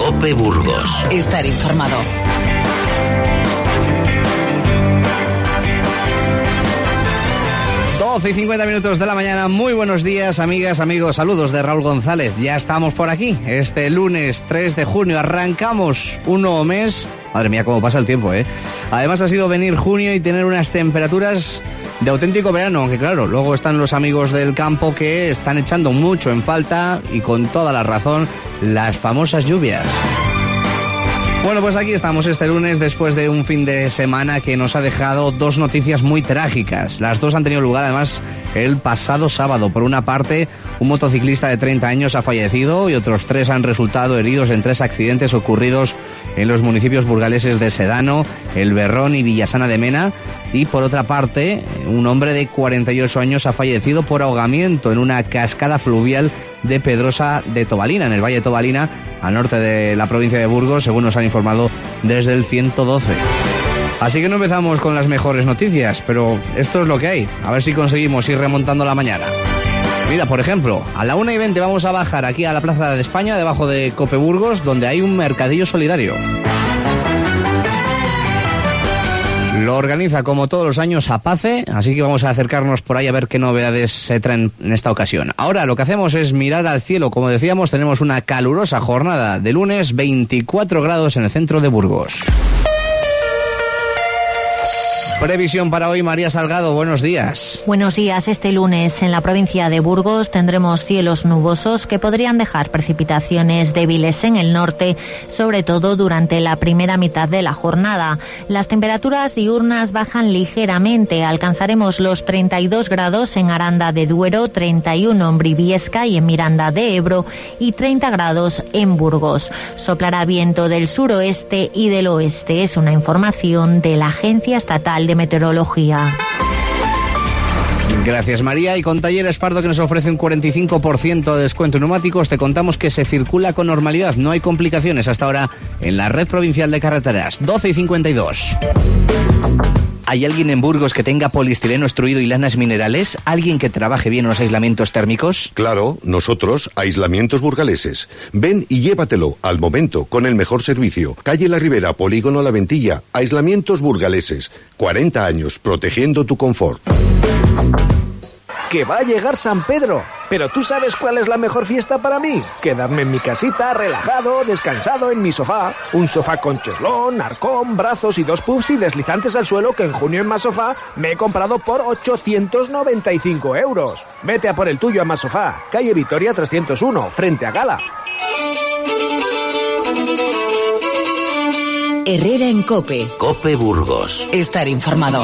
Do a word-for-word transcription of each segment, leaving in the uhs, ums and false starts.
COPE Burgos. Estar informado. doce y cincuenta minutos de la mañana. Muy buenos días, amigas, amigos. Saludos de Raúl González. Ya estamos por aquí. Este lunes tres de junio arrancamos un nuevo mes. Madre mía, cómo pasa el tiempo, ¿eh? Además ha sido venir junio y tener unas temperaturas de auténtico verano, aunque claro, luego están los amigos del campo que están echando mucho en falta, y con toda la razón, las famosas lluvias. Bueno, pues aquí estamos este lunes después de un fin de semana que nos ha dejado dos noticias muy trágicas. Las dos han tenido lugar además el pasado sábado. Por una parte, un motociclista de treinta años ha fallecido y otros tres han resultado heridos en tres accidentes ocurridos en los municipios burgaleses de Sedano, El Berrón y Villasana de Mena. Y por otra parte, un hombre de cuarenta y ocho años ha fallecido por ahogamiento en una cascada fluvial de Pedrosa de Tobalina, en el Valle de Tobalina, al norte de la provincia de Burgos, según nos han informado desde el ciento doce. Así que no empezamos con las mejores noticias, pero esto es lo que hay. A ver si conseguimos ir remontando la mañana. Mira, por ejemplo, a la una y veinte vamos a bajar aquí a la Plaza de España, debajo de COPE Burgos, donde hay un mercadillo solidario. Lo organiza, como todos los años, APACE, así que vamos a acercarnos por ahí a ver qué novedades se traen en esta ocasión. Ahora lo que hacemos es mirar al cielo. Como decíamos, tenemos una calurosa jornada de lunes, veinticuatro grados en el centro de Burgos. Previsión para hoy, María Salgado, buenos días. Buenos días. Este lunes en la provincia de Burgos tendremos cielos nubosos que podrían dejar precipitaciones débiles en el norte, sobre todo durante la primera mitad de la jornada. Las temperaturas diurnas bajan ligeramente. Alcanzaremos los treinta y dos grados en Aranda de Duero, treinta y uno en Briviesca y en Miranda de Ebro y treinta grados en Burgos. Soplará viento del suroeste y del oeste. Es una información de la Agencia Estatal de Meteorología. Gracias, María. Y con Talleres Pardo, que nos ofrece un cuarenta y cinco por ciento de descuento en neumáticos, te contamos que se circula con normalidad. No hay complicaciones hasta ahora en la red provincial de carreteras. doce y cincuenta y dos. ¿Hay alguien en Burgos que tenga poliestireno extruido y lanas minerales? ¿Alguien que trabaje bien en los aislamientos térmicos? Claro, nosotros, Aislamientos Burgaleses. Ven y llévatelo al momento, con el mejor servicio. Calle La Ribera, Polígono La Ventilla. Aislamientos Burgaleses. cuarenta años protegiendo tu confort. Que va a llegar San Pedro. Pero ¿tú sabes cuál es la mejor fiesta para mí? Quedarme en mi casita, relajado, descansado en mi sofá. Un sofá con cheslón, arcón, brazos y dos pubs y deslizantes al suelo que en junio en Masofá me he comprado por ochocientos noventa y cinco euros. Vete a por el tuyo a Masofá, calle Vitoria trescientos uno, frente a Gala. Herrera en COPE. COPE Burgos. Estar informado.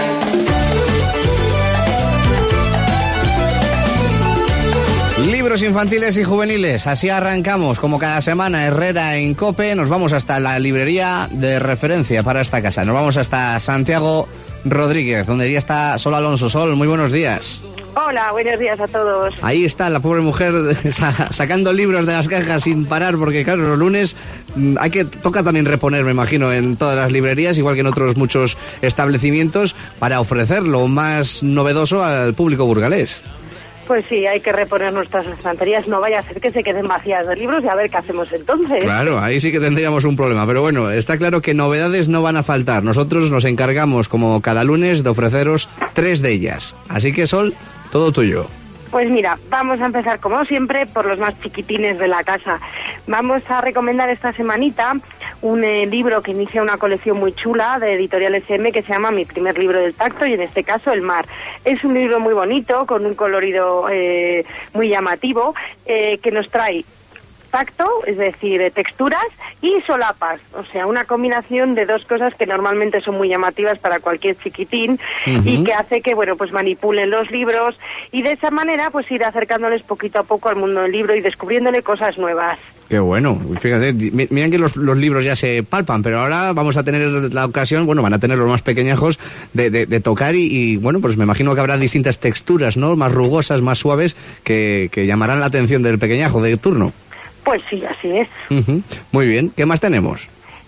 Libros infantiles y juveniles, así arrancamos como cada semana. Herrera en COPE, nos vamos hasta la librería de referencia para esta casa. Nos vamos hasta Santiago Rodríguez, donde ya está Sol Alonso. Sol, muy buenos días. Hola, buenos días a todos. Ahí está la pobre mujer sacando libros de las cajas sin parar, porque claro, los lunes hay que toca también reponer, me imagino, en todas las librerías, igual que en otros muchos establecimientos, para ofrecer lo más novedoso al público burgalés. Pues sí, hay que reponer nuestras estanterías, no vaya a ser que se queden vacías de libros y a ver qué hacemos entonces. Claro, ahí sí que tendríamos un problema, pero bueno, está claro que novedades no van a faltar. Nosotros nos encargamos, como cada lunes, de ofreceros tres de ellas. Así que, Sol, todo tuyo. Pues mira, vamos a empezar como siempre por los más chiquitines de la casa. Vamos a recomendar esta semanita un eh, libro que inicia una colección muy chula de Editorial S M que se llama Mi primer libro del tacto, y en este caso El mar. Es un libro muy bonito, con un colorido eh, muy llamativo, eh, que nos trae tacto, es decir, texturas y solapas, o sea, una combinación de dos cosas que normalmente son muy llamativas para cualquier chiquitín. Uh-huh. Y que hace que, bueno, pues manipulen los libros y de esa manera pues ir acercándoles poquito a poco al mundo del libro y descubriéndole cosas nuevas. Qué bueno, fíjate, miren que los, los libros ya se palpan, pero ahora vamos a tener la ocasión, bueno, van a tener los más pequeñajos, de, de, de tocar y, y, bueno, pues me imagino que habrá distintas texturas, ¿no?, más rugosas, más suaves, que, que llamarán la atención del pequeñajo de turno. Pues sí, así es. Uh-huh. Muy bien, ¿qué más tenemos?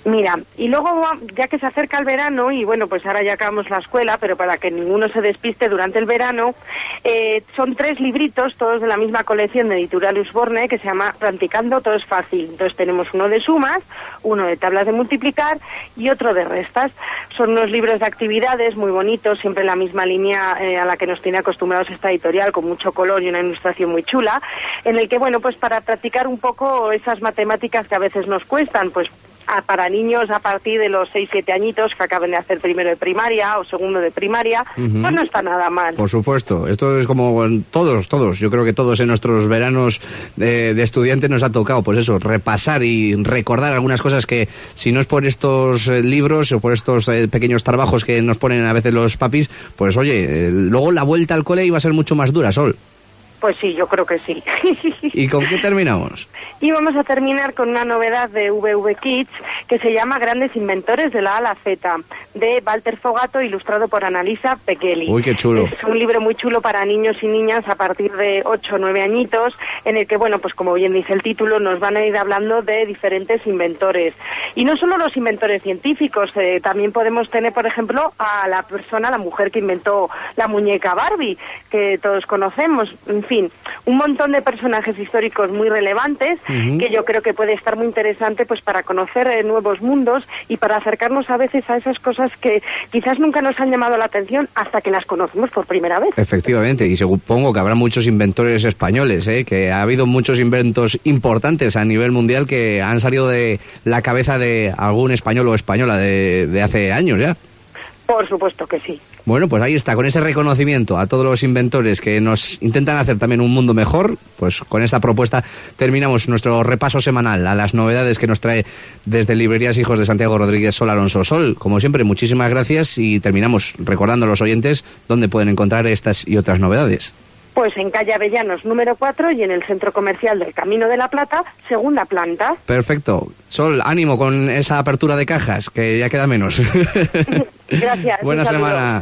Mira, y luego, ya que se acerca el verano, y bueno, pues ahora ya acabamos la escuela, pero para que ninguno se despiste durante el verano, eh, son tres libritos, todos de la misma colección de Editorial Usborne, que se llama Practicando Todo es Fácil. Entonces tenemos uno de sumas, uno de tablas de multiplicar y otro de restas. Son unos libros de actividades muy bonitos, siempre en la misma línea eh, a la que nos tiene acostumbrados esta editorial, con mucho color y una ilustración muy chula, en el que, bueno, pues para practicar un poco esas matemáticas que a veces nos cuestan, pues a, para niños a partir de los seis siete añitos que acaben de hacer primero de primaria o segundo de primaria, uh-huh. pues no está nada mal. Por supuesto, esto es como todos, todos, yo creo que todos en nuestros veranos de, de estudiantes nos ha tocado, pues eso, repasar y recordar algunas cosas que si no es por estos eh, libros o por estos eh, pequeños trabajos que nos ponen a veces los papis, pues oye, eh, luego la vuelta al cole iba a ser mucho más dura, Sol. Pues sí, yo creo que sí. ¿Y con qué terminamos? Y vamos a terminar con una novedad de V V Kids que se llama Grandes Inventores de la A a la Z, de Walter Fogato, ilustrado por Annalisa Pechelli. Uy, qué chulo. Es un libro muy chulo para niños y niñas a partir de ocho o nueve añitos, en el que, bueno, pues como bien dice el título, nos van a ir hablando de diferentes inventores. Y no solo los inventores científicos, eh, también podemos tener, por ejemplo, a la persona, la mujer que inventó la muñeca Barbie, que todos conocemos. En fin, un montón de personajes históricos muy relevantes, uh-huh. que yo creo que puede estar muy interesante pues para conocer eh, nuevos mundos y para acercarnos a veces a esas cosas que quizás nunca nos han llamado la atención hasta que las conocemos por primera vez. Efectivamente, y supongo que habrá muchos inventores españoles, ¿eh? Que ha habido muchos inventos importantes a nivel mundial que han salido de la cabeza de algún español o española de, de hace años ya. Por supuesto que sí. Bueno, pues ahí está, con ese reconocimiento a todos los inventores que nos intentan hacer también un mundo mejor, pues con esta propuesta terminamos nuestro repaso semanal a las novedades que nos trae desde Librerías Hijos de Santiago Rodríguez Sol Alonso. Sol, como siempre, muchísimas gracias y terminamos recordando a los oyentes dónde pueden encontrar estas y otras novedades. Pues en calle Avellanos número cuatro y en el Centro Comercial del Camino de la Plata, segunda planta. Perfecto. Sol, ánimo con esa apertura de cajas, que ya queda menos. Gracias. Buena semana.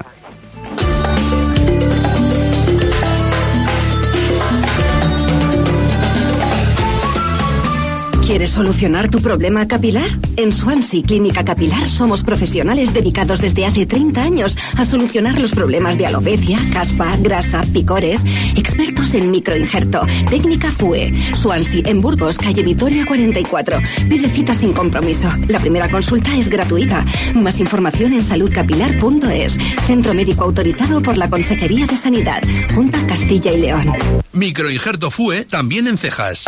¿Quieres solucionar tu problema capilar? En Swansea Clínica Capilar somos profesionales dedicados desde hace treinta años a solucionar los problemas de alopecia, caspa, grasa, picores. Expertos en microinjerto. Técnica F U E. Swansea en Burgos, calle Vitoria cuarenta y cuatro. Pide cita sin compromiso. La primera consulta es gratuita. Más información en salud capilar punto es. Centro médico autorizado por la Consejería de Sanidad. Junta Castilla y León. Microinjerto F U E también en cejas.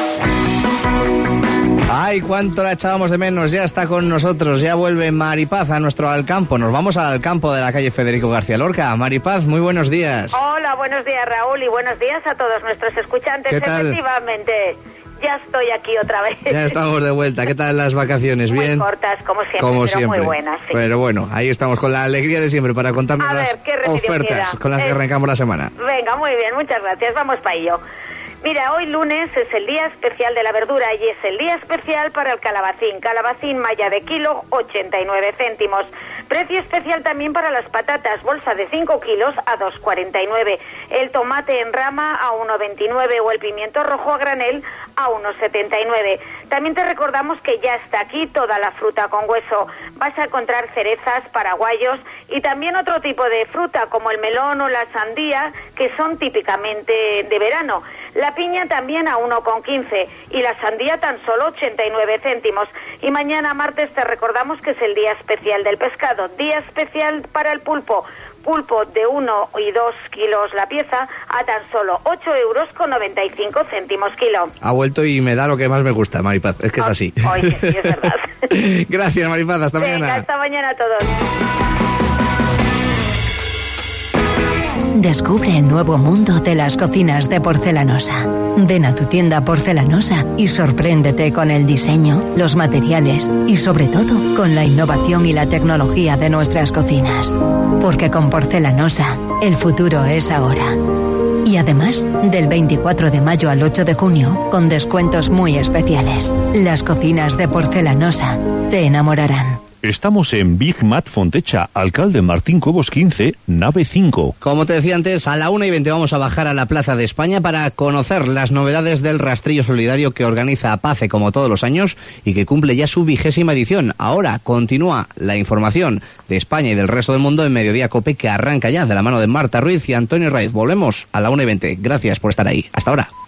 Ay, cuánto la echábamos de menos, ya está con nosotros, ya vuelve Maripaz a nuestro Alcampo. Nos vamos al campo de la calle Federico García Lorca. Maripaz, muy buenos días. Hola, buenos días, Raúl, y buenos días a todos nuestros escuchantes. ¿Qué tal? Efectivamente, ya estoy aquí otra vez. Ya estamos de vuelta. ¿Qué tal las vacaciones? Muy ¿Bien? cortas, como siempre, como pero siempre. muy buenas, sí. Pero bueno, ahí estamos con la alegría de siempre para contarnos a ver, las ¿qué remedio ofertas queda? con las que eh, arrancamos la semana. Venga, muy bien, muchas gracias, vamos para ello. Mira, hoy lunes es el día especial de la verdura y es el día especial para el calabacín. Calabacín malla de kilo, ochenta y nueve céntimos. Precio especial también para las patatas, bolsa de cinco kilos a dos cuarenta y nueve. El tomate en rama a uno veintinueve o el pimiento rojo a granel a uno setenta y nueve. También te recordamos que ya está aquí toda la fruta con hueso. Vas a encontrar cerezas, paraguayos y también otro tipo de fruta como el melón o la sandía, que son típicamente de verano. La piña también a uno quince y la sandía tan solo ochenta y nueve céntimos. Y mañana martes te recordamos que es el día especial del pescado, día especial para el pulpo. Pulpo de uno y dos kilos la pieza a tan solo ocho euros con noventa y cinco céntimos kilo. Ha vuelto y me da lo que más me gusta, Maripaz, es que es así. Oye, sí, es verdad. Gracias, Maripaz, hasta Venga, mañana. hasta mañana a todos. Descubre el nuevo mundo de las cocinas de Porcelanosa. Ven a tu tienda Porcelanosa y sorpréndete con el diseño, los materiales y sobre todo con la innovación y la tecnología de nuestras cocinas. Porque con Porcelanosa el futuro es ahora. Y además, del veinticuatro de mayo al ocho de junio, con descuentos muy especiales. Las cocinas de Porcelanosa te enamorarán. Estamos en Big Mat Fontecha, alcalde Martín Cobos quince, nave cinco. Como te decía antes, a la una y veinte vamos a bajar a la Plaza de España para conocer las novedades del rastrillo solidario que organiza APACE como todos los años y que cumple ya su vigésima edición. Ahora continúa la información de España y del resto del mundo en Mediodía Cope, que arranca ya de la mano de Marta Ruiz y Antonio Raiz. Volvemos a la una y veinte. Gracias por estar ahí. Hasta ahora.